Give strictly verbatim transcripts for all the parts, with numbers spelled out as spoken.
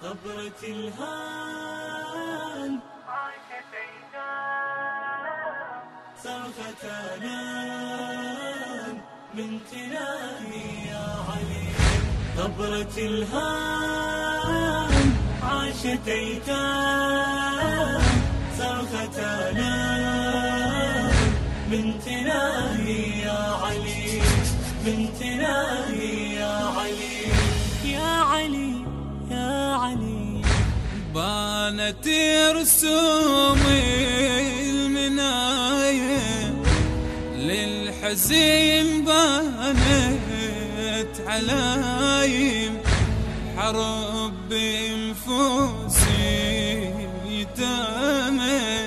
طبرة الهان عاشت أيام صرخة آلام من تناهي يا علي. طبرة الهان عاشت أيام صرخة آلام من تناهي يا علي، من تناهي يا علي، يا علي يا علي. بانت رسوم المناية للحزين، بانت علايم حرب بنفوسي يتامى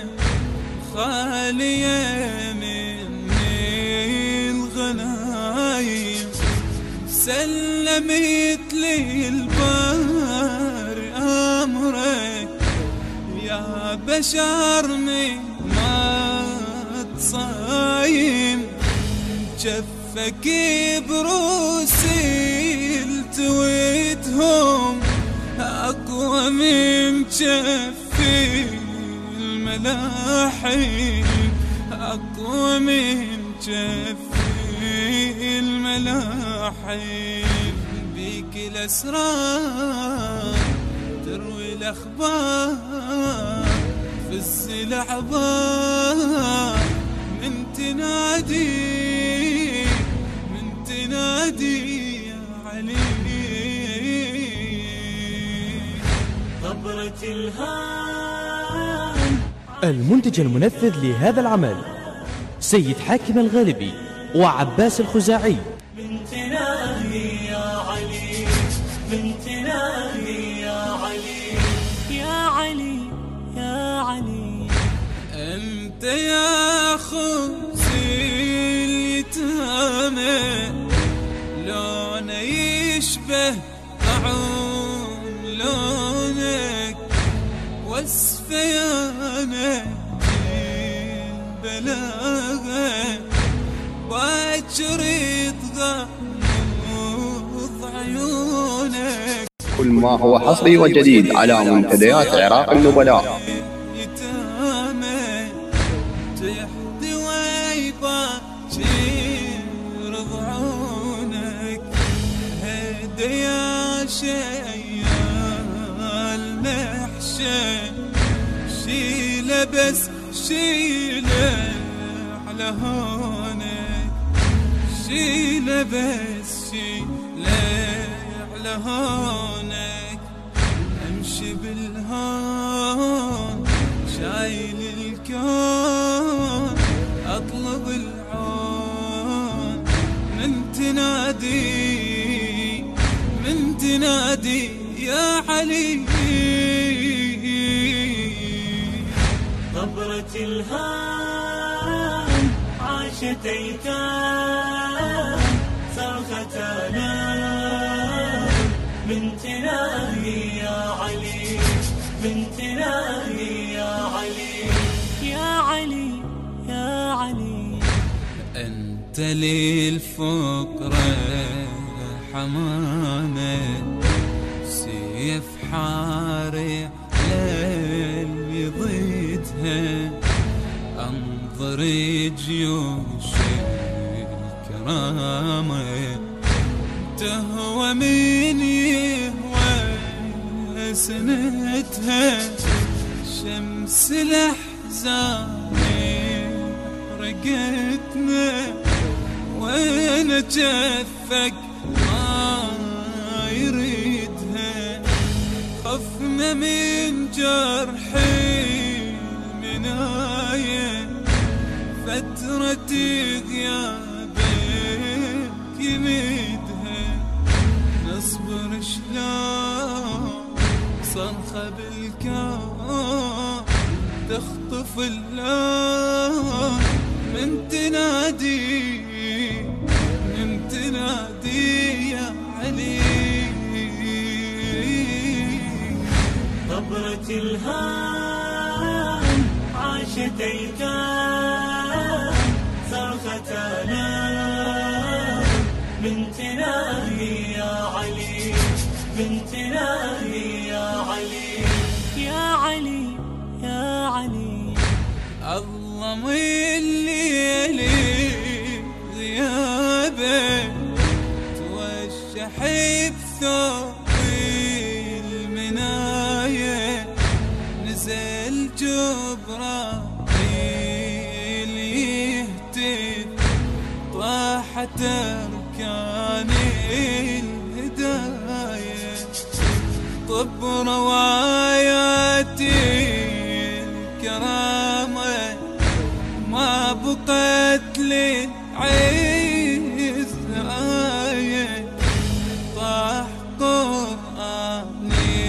خالية مني الغنايم. سلمت لي البار أمرك يا بشر من ما تصايم. جفك بروسي التويتهم أقوى من جفي الملاحم، أقوى من جفي الملاحم. بيك الأسرار تروي الأخبار في الزلعبار، من تنادي من تنادي يا علي. طبرة الهان. المنتج المنفذ لهذا العمل سيد حاكم الغالبي وعباس الخزاعي. من تناهي يا علي، من تناهي يا علي، يا علي يا علي. أنت يا خبزي اليتامى لون يشبه طعم لونك، وصفه يا نبي البلاغة باكر تغمض عيونك. كل ما هو حصري وجديد على منتديات عراق النبلاء. يتامى تحتوي باكر ضعونك. هدي يا شيال محشى شيله بس شيله على هونك، شيله بس شيله على هونك. امشي بالهون شايل الكون، اطلب العون من تنادي من تنادي يا علي. طبرة الهان عاشت أيتام صرخة آلام من تناهي يا علي، من تناهي يا علي، يا علي يا علي. أنت لي الفقرة حمامة سيف حاري للي ضيتها. انظر جيوش الكرامة تهوى من يهوى سنتها. شمس الأحزان رقتنا وين جفك ما يريدها. خفنا من جرحي المناية فترة غيابك يميدها. نصبر شلون صرخة بالكون تخطف اللون من تنادي من تنادي يا علي. طبرة الهان عاشت أيتام صرخة آلام من تناهي يا علي، من تناهي يا علي. علي. عظم الليل غيابه توشح بثوب المناية، نزل جبرائيل يهتف طاحت أركان الهداية. طب رواياتي الكرامة ما بقت للعز آية، طاح قرآني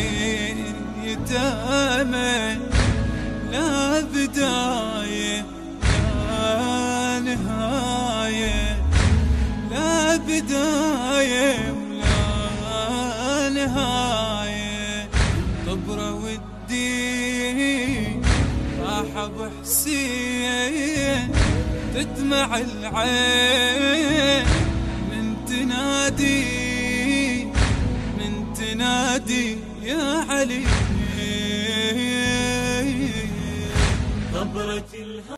اليتامى لا بداية لا نهاية، لا بداية ولا نهاية. طبرة والدين راح بحسين تدمع العين من تنادي من تنادي يا علي. طبرة الهوى